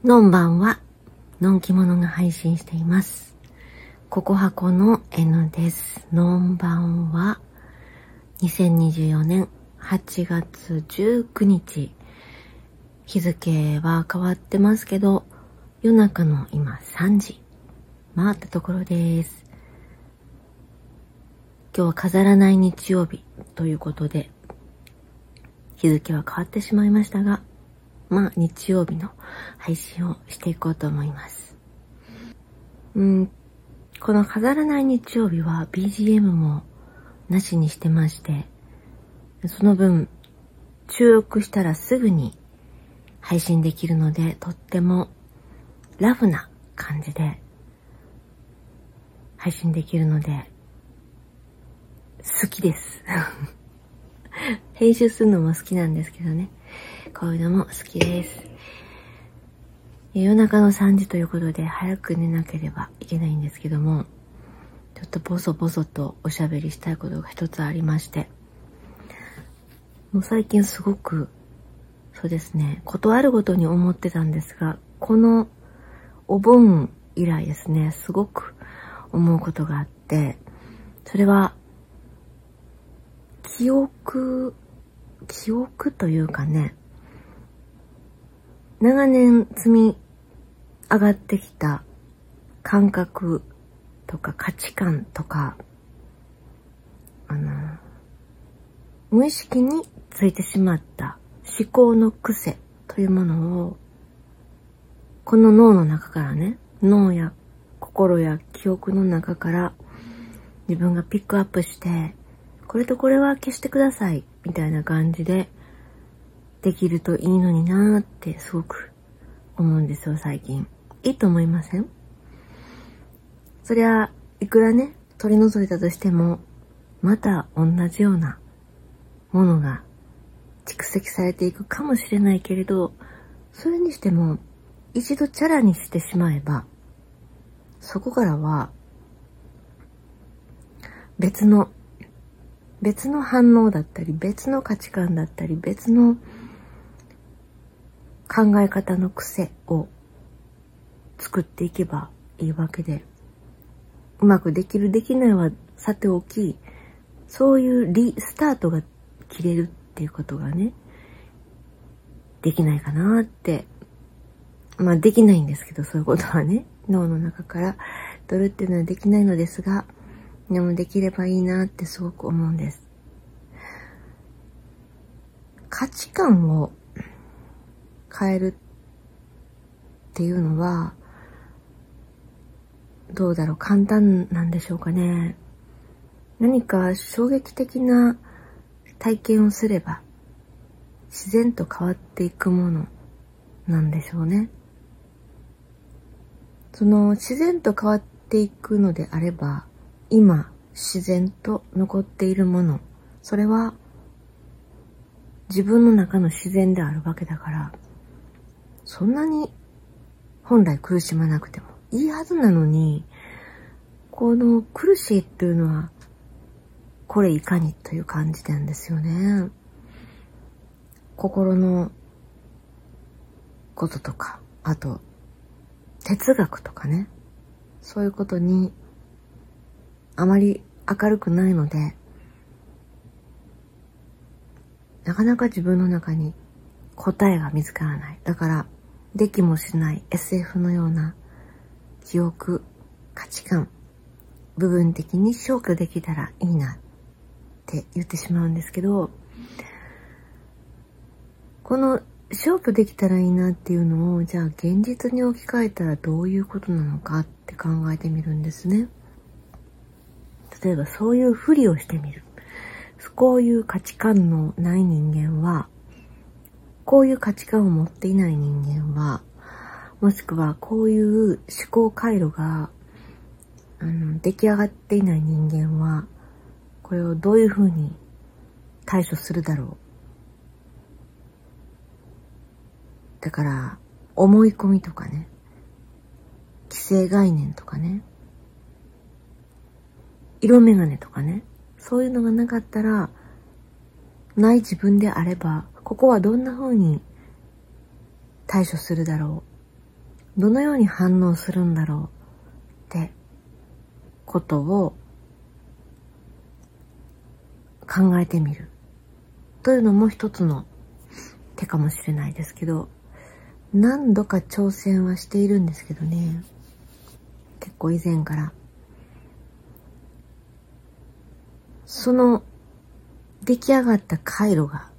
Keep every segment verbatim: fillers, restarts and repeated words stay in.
のんばんは、のんきものが配信しています。ココハコの N です。のんばんは、にせんにじゅうよねんはちがつじゅうくにち。日付は変わってますけど、夜中の今さんじ回ったところです。今日は飾らない日曜日ということで、日付は変わってしまいましたが、まあ日曜日の配信をしていこうと思います。うん、この飾らない日曜日は ビージーエム もなしにしてまして、その分収録したらすぐに配信できるので、とってもラフな感じで配信できるので好きです。編集するのも好きなんですけどね、こういうのも好きです。夜中のさんじということで早く寝なければいけないんですけども、ちょっとボソボソとおしゃべりしたいことが一つありまして、もう最近すごくそうですね、ことあるごとに思ってたんですが、このお盆以来ですね、すごく思うことがあって、それは記憶記憶というかね、長年積み上がってきた感覚とか価値観とか、あの無意識についてしまった思考の癖というものを、この脳の中からね、脳や心や記憶の中から自分がピックアップして、これとこれは消してくださいみたいな感じでできるといいのになーってすごく思うんですよ、最近。いいと思いません？そりゃいくらね取り除いたとしても、また同じようなものが蓄積されていくかもしれないけれど、それにしても一度チャラにしてしまえば、そこからは別の別の反応だったり、別の価値観だったり、別の考え方の癖を作っていけばいいわけで、うまくできるできないはさておき、そういうリスタートが切れるっていうことがね、できないかなって。まあできないんですけど、そういうことはね、脳の中から取るっていうのはできないのですが、でもできればいいなってすごく思うんです。価値観を変えるっていうのはどうだろう、簡単なんでしょうかね。何か衝撃的な体験をすれば自然と変わっていくものなんでしょうね。その自然と変わっていくのであれば、今自然と残っているもの、それは自分の中の自然であるわけだから、そんなに本来苦しまなくてもいいはずなのに、この苦しいっていうのはこれいかにという感じなんですよね。心のこととか、あと哲学とかね、そういうことにあまり明るくないので、なかなか自分の中に答えが見つからない。だからできもしない エスエフ のような記憶、価値観、部分的に消去できたらいいなって言ってしまうんですけど、この消去できたらいいなっていうのを、じゃあ現実に置き換えたらどういうことなのかって考えてみるんですね。例えばそういうふりをしてみる。こういう価値観のない人間は、こういう価値観を持っていない人間は、もしくはこういう思考回路があの出来上がっていない人間は、これをどういうふうに対処するだろう。だから思い込みとかね、既成概念とかね、色眼鏡とかね、そういうのがなかったら、ない自分であれば、ここはどんな風に対処するだろどのように反応するんだろうってことを考えてみるというのも一つの手かもしれないですけど、何度か挑戦はしているんですけどね、結構以前から。その出来上がった回路が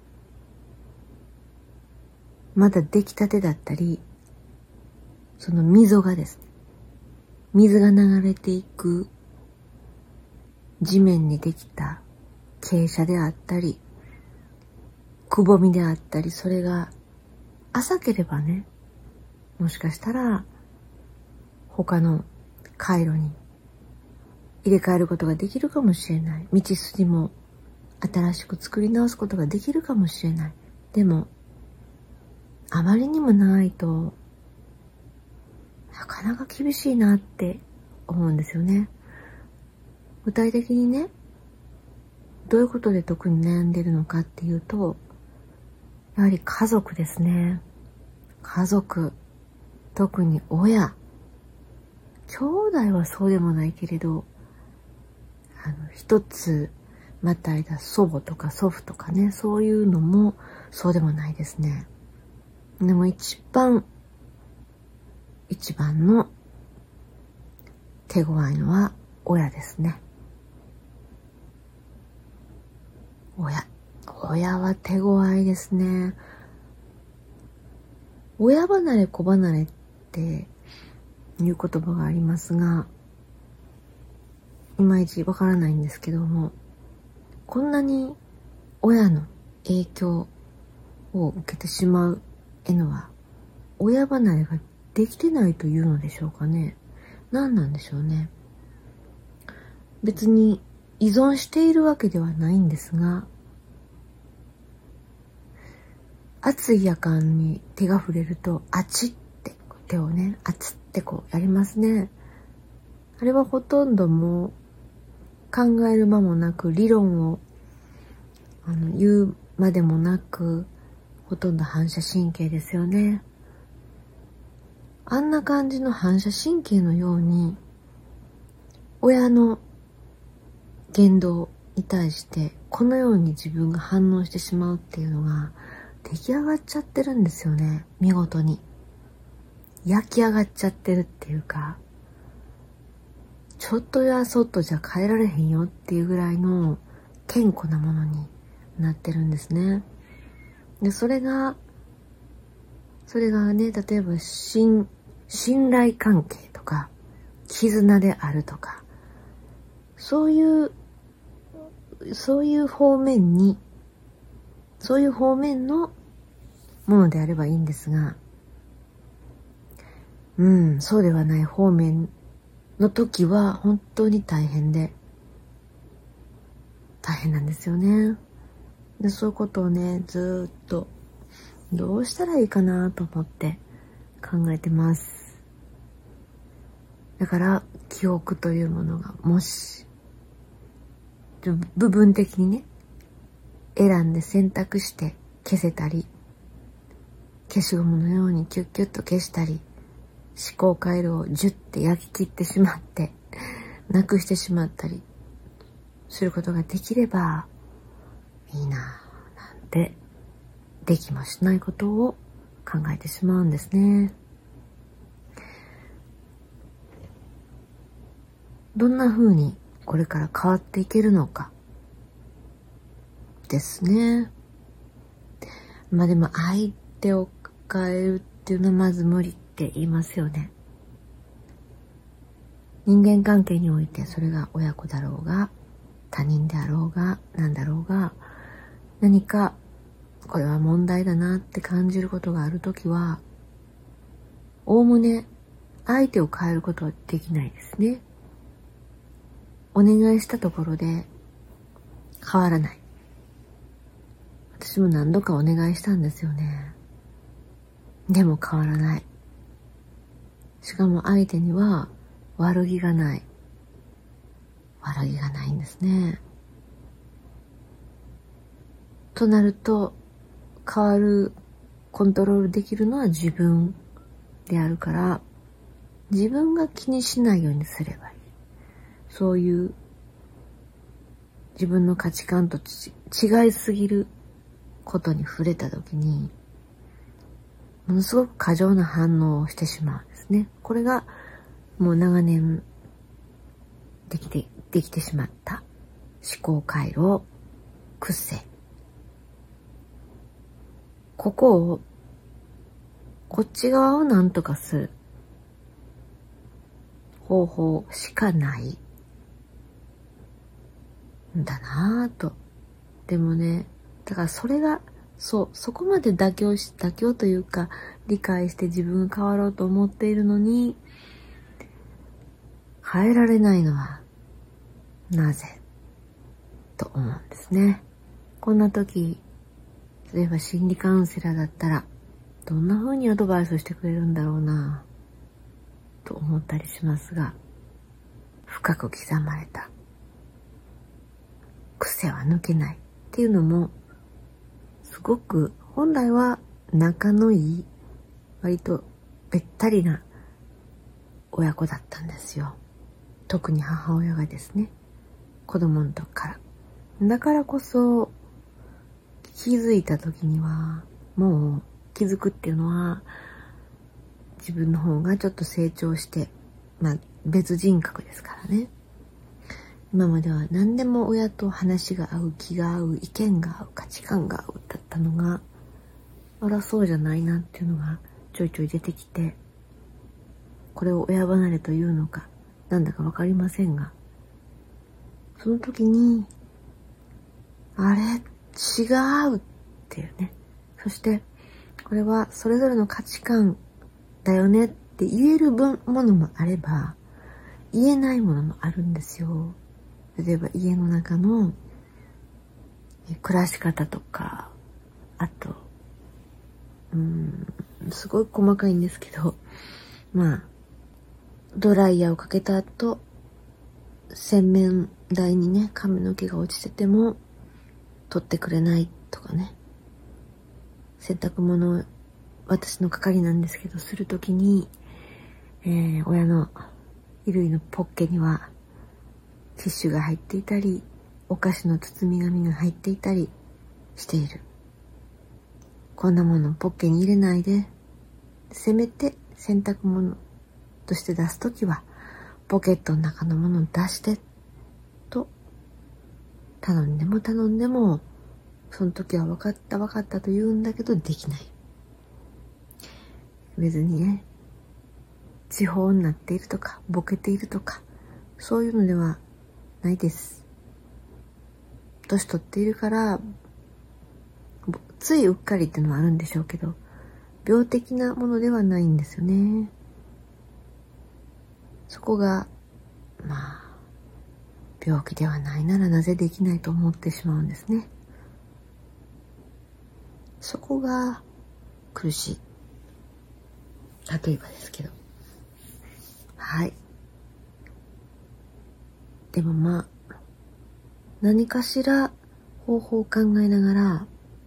まだ出来たてだったり、その溝がですね、水が流れていく地面にできた傾斜であったり、くぼみであったり、それが浅ければね、もしかしたら他の回路に入れ替えることができるかもしれない。道筋も新しく作り直すことができるかもしれない。でもあまりにもないとなかなか厳しいなって思うんですよね。具体的にね、どういうことで特に悩んでるのかっていうと、やはり家族ですね。家族、特に親、兄弟はそうでもないけれど、あの一つまたいだ祖母とか祖父とかね、そういうのもそうでもないですね。でも一番一番の手強いのは親ですね。親。親は手強いですね。親離れ子離れっていう言葉がありますが、いまいちわからないんですけども、こんなに親の影響を受けてしまうのは、親離れができてないというのでしょうかね。何なんでしょうね。別に依存しているわけではないんですが、熱い夜間に手が触れると、あちって手をね、あつってこうやりますね。あれはほとんどもう考える間もなく、理論をあの言うまでもなく、ほとんど反射神経ですよね。あんな感じの反射神経のように、親の言動に対してこのように自分が反応してしまうっていうのが出来上がっちゃってるんですよね。見事に焼き上がっちゃってるっていうか、ちょっとやそっとじゃ変えられへんよっていうぐらいの堅固なものになってるんですね。で、それがそれがね、例えば信信頼関係とか絆であるとか、そういうそういう方面にそういう方面のものであればいいんですが、うん、そうではない方面の時は本当に大変で大変なんですよね。で、そういうことをね、ずっとどうしたらいいかなと思って考えてます。だから記憶というものがもし部分的にね、選んで選択して消せたり、消しゴムのようにキュッキュッと消したり、思考回路をジュッて焼き切ってしまってなくしてしまったりすることができればいいななんて、できもしないことを考えてしまうんですね。どんな風にこれから変わっていけるのかですね。まあでも相手を変えるっていうのはまず無理って言いますよね。人間関係において、それが親子だろうが他人であろうが何だろうが、何かこれは問題だなって感じることがあるときは、おおむね相手を変えることはできないですね。お願いしたところで変わらない。私も何度かお願いしたんですよね。でも変わらない。しかも相手には悪気がない。悪気がないんですね。となると、変わる、コントロールできるのは自分であるから、自分が気にしないようにすればいい。そういう自分の価値観と違いすぎることに触れたときに、ものすごく過剰な反応をしてしまうんですね。これがもう長年できて、できてしまった思考回路、癖。ここを、こっち側を何とかする方法しかないんだなぁと。でもね、だからそれが、そう、そこまで妥協し、妥協というか、理解して自分が変わろうと思っているのに、変えられないのは、なぜと思うんですね。こんな時、例えば心理カウンセラーだったら、どんな風にアドバイスをしてくれるんだろうなと思ったりしますが、深く刻まれた癖は抜けないっていうのも、すごく本来は仲のいい、割とべったりな親子だったんですよ。特に母親がですね、子供の時から。だからこそ気づいた時には、もう気づくっていうのは、自分の方がちょっと成長して、まあ別人格ですからね。今までは何でも親と話が合う、気が合う、意見が合う、価値観が合うだったのが、あらそうじゃないなっていうのがちょいちょい出てきて、これを親離れというのか、なんだかわかりませんが、その時に、あれ違うっていうね。そして、これはそれぞれの価値観だよねって言える分ものもあれば、言えないものもあるんですよ。例えば家の中の暮らし方とか、あと、うーん、すごい細かいんですけど、まあ、ドライヤーをかけた後、洗面台にね、髪の毛が落ちてても、取ってくれないとかね。洗濯物、私の係なんですけど、するときに、えー、親の衣類のポッケには、ティッシュが入っていたり、お菓子の包み紙が入っていたりしている。こんなものポッケに入れないで、せめて洗濯物として出すときは、ポケットの中のものを出して、と、頼んでも頼んでも、その時は分かった分かったと言うんだけど、できない。別にね、地方になっているとか、ボケているとか、そういうのではないです。年取っているから、ついうっかりっていうのはあるんでしょうけど、病的なものではないんですよね。そこが、まあ、病気ではないならなぜできないと思ってしまうんですね。そこが苦しい。例えばですけど。はい。でもまあ、何かしら方法を考えながら、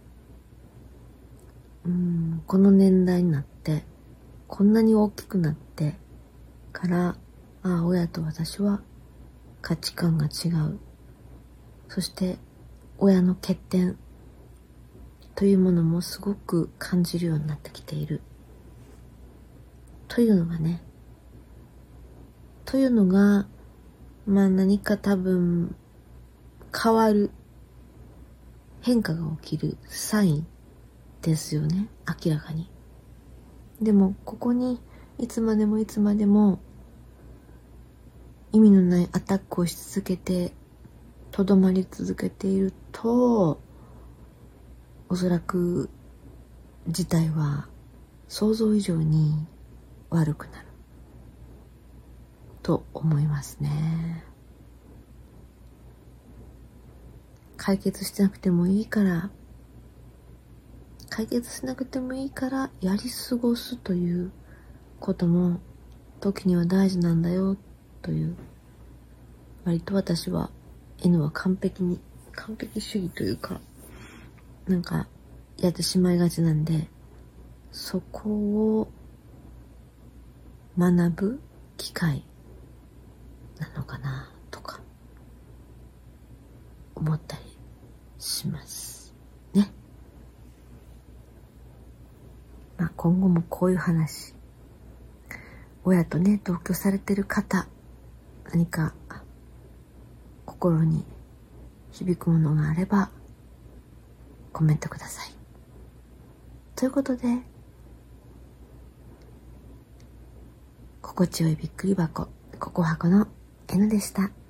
うーん、この年代になって、こんなに大きくなってから、ああ、親と私は価値観が違う。そして、親の欠点というものもすごく感じるようになってきている。というのがね、というのが、まあ何か多分変わる、変化が起きるサインですよね、明らかに。でもここにいつまでもいつまでも意味のないアタックをし続けて、とどまり続けていると、おそらく事態は想像以上に悪くなると思いますね。解決しなくてもいいから、解決しなくてもいいからやり過ごすということも時には大事なんだよという、割と私は N は完璧に完璧主義というか、なんかやってしまいがちなんで、そこを学ぶ機会なのかなとか思ったりしますね。まあ今後もこういう話、親とね同居されてる方、何か心に響くものがあればコメントください。ということで、心地よいびっくり箱、ココ箱の N でした。